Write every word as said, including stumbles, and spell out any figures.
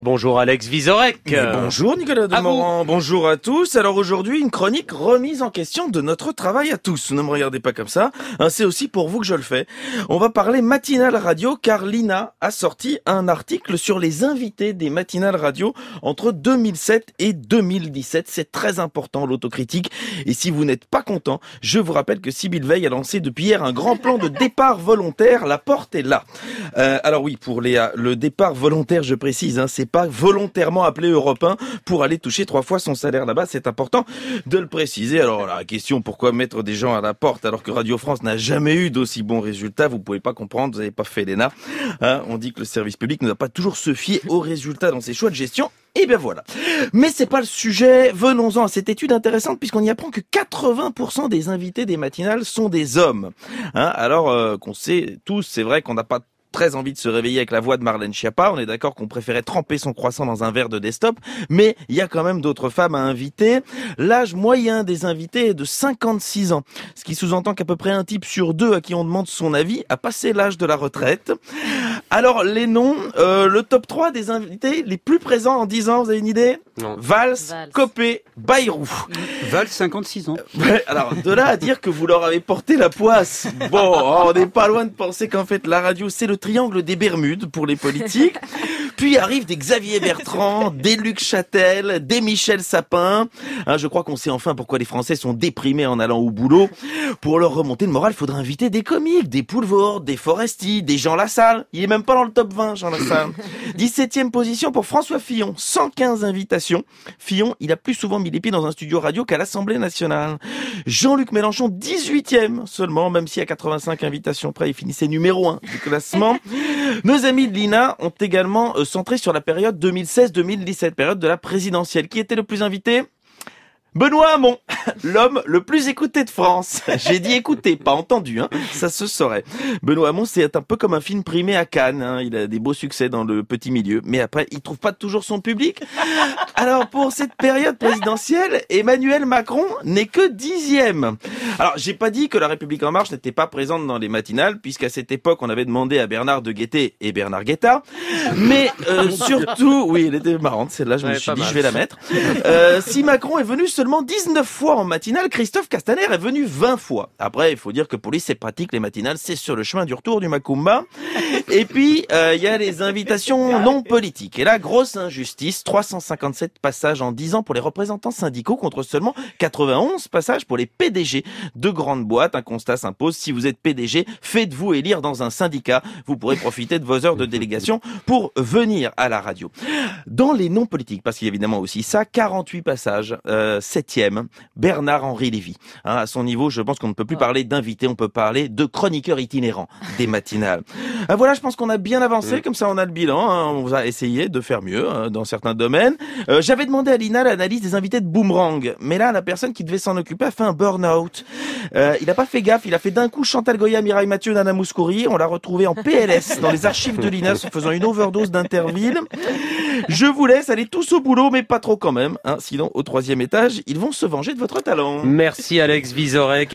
Bonjour Alex Vizorek. Mais bonjour Nicolas Demorand, bonjour à tous. Alors aujourd'hui, une chronique remise en question de notre travail à tous. Ne me regardez pas comme ça, hein, c'est aussi pour vous que je le fais. On va parler matinale radio car l'I N A a sorti un article sur les invités des matinales radio entre deux mille sept et deux mille dix-sept. C'est très important l'autocritique et si vous n'êtes pas content, je vous rappelle que Sybille Veil a lancé depuis hier un grand plan de départ volontaire. La porte est là. Euh, alors oui, pour Léa, le départ volontaire, je précise, hein, c'est pas volontairement appelé Europe un pour aller toucher trois fois son salaire là-bas, c'est important de le préciser. Alors la question, pourquoi mettre des gens à la porte alors que Radio France n'a jamais eu d'aussi bons résultats, vous pouvez pas comprendre, vous n'avez pas fait l'E N A. Hein, on dit que le service public ne doit pas toujours se fier aux résultats dans ses choix de gestion. Et bien voilà. Mais c'est pas le sujet. Venons-en à cette étude intéressante puisqu'on y apprend que quatre-vingts pour cent des invités des matinales sont des hommes. Hein, alors euh, qu'on sait tous, c'est vrai qu'on n'a pas très envie de se réveiller avec la voix de Marlène Schiappa. On est d'accord qu'on préférait tremper son croissant dans un verre de desktop, mais il y a quand même d'autres femmes à inviter. L'âge moyen des invités est de cinquante-six ans, ce qui sous-entend qu'à peu près un type sur deux à qui on demande son avis a passé l'âge de la retraite. Alors les noms, euh, le top trois des invités les plus présents en dix ans, vous avez une idée ? Non. Valls, Valls. Copé, Bayrou. Valls, cinquante-six ans. Ouais, alors de là à dire que vous leur avez porté la poisse. Bon, on n'est pas loin de penser qu'en fait la radio c'est le triangle des Bermudes pour les politiques. Puis arrivent des Xavier Bertrand, des Luc Châtel, des Michel Sapin. Hein, je crois qu'on sait enfin pourquoi les Français sont déprimés en allant au boulot. Pour leur remonter le moral, il faudra inviter des comiques, des Poulvord, des Foresti, des Jean Lassalle. Il est même pas dans le top vingt, Jean Lassalle. dix-septième position pour François Fillon, cent quinze invitations. Fillon, il a plus souvent mis les pieds dans un studio radio qu'à l'Assemblée nationale. Jean-Luc Mélenchon, dix-huitième seulement, même si à quatre-vingt-cinq invitations près, il finissait numéro un du classement. Nos amis de l'I N A ont également euh, centré sur la période deux mille seize deux mille dix-sept, période de la présidentielle. Qui était le plus invité ? Benoît Hamon, l'homme le plus écouté de France. J'ai dit écouté, pas entendu, hein. Ça se saurait. Benoît Hamon, c'est un peu comme un film primé à Cannes, hein. Il a des beaux succès dans le petit milieu, mais après, il trouve pas toujours son public. Alors, pour cette période présidentielle, Emmanuel Macron n'est que dixième. Alors, j'ai pas dit que la République En Marche n'était pas présente dans les matinales, puisqu'à cette époque, on avait demandé à Bernard de Guetter et Bernard Guetta. Mais euh, surtout, oui, elle était marrante, celle-là, je me Ouais, suis pas dit, mal. je vais la mettre. Euh, si Macron est venu seulement dix-neuf fois en matinale, Christophe Castaner est venu vingt fois. Après, il faut dire que pour lui, c'est pratique, les matinales, c'est sur le chemin du retour du Macumba. Et puis, il euh, y a les invitations non politiques. Et là, grosse injustice, trois cent cinquante-sept passages en dix ans pour les représentants syndicaux contre seulement quatre-vingt-onze passages pour les P D G de grandes boîtes. Un constat s'impose, si vous êtes P D G, faites-vous élire dans un syndicat. Vous pourrez profiter de vos heures de délégation pour venir à la radio. Dans les non politiques, parce qu'il y a évidemment aussi ça, quarante-huit passages, euh, septième, Bernard-Henri Lévy. Hein, à son niveau, je pense qu'on ne peut plus parler d'invité, on peut parler de chroniqueur itinérant des matinales. Ah, voilà, je pense qu'on a bien avancé, mmh. Comme ça on a le bilan, hein, on va essayer de faire mieux hein, dans certains domaines. Euh, j'avais demandé à l'I N A l'analyse des invités de Boomerang, mais là, la personne qui devait s'en occuper a fait un burn-out. Euh, il a pas fait gaffe, il a fait d'un coup Chantal Goya, Mireille Mathieu, Nana Mouskouri, on l'a retrouvé en P L S dans les archives de l'I N A en faisant une overdose d'Interville. Je vous laisse aller tous au boulot, mais pas trop quand même, hein, sinon au troisième étage, ils vont se venger de votre talent. Merci Alex Vizorek.